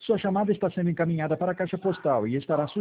Sua chamada está sendo encaminhada para a caixa postal e estará